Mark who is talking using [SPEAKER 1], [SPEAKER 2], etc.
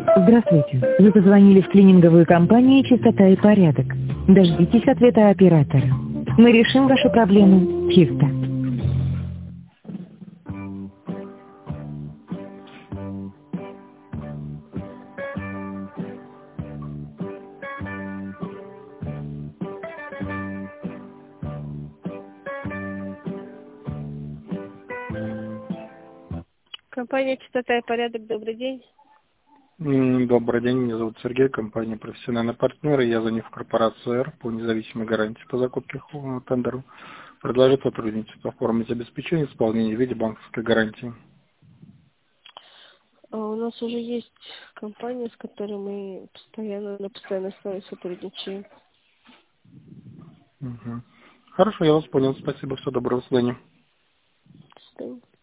[SPEAKER 1] Здравствуйте. Вы позвонили в клининговую компанию «Чистота и порядок». Дождитесь ответа оператора. Мы решим вашу проблему чисто.
[SPEAKER 2] Компания «Чистота и порядок», добрый день.
[SPEAKER 3] Добрый день, меня зовут Сергей, компания «Профессиональные партнеры». Я звоню в корпорацию «Р» по независимой гарантии по закупке тендеру. Предложить сотрудничество, оформить обеспечение исполнения в виде банковской гарантии.
[SPEAKER 2] У нас уже есть компания, с которой мы на постоянной основе сотрудничаем.
[SPEAKER 3] Угу. Хорошо, я вас понял. Спасибо, всего доброго, до свидания.
[SPEAKER 2] До свидания.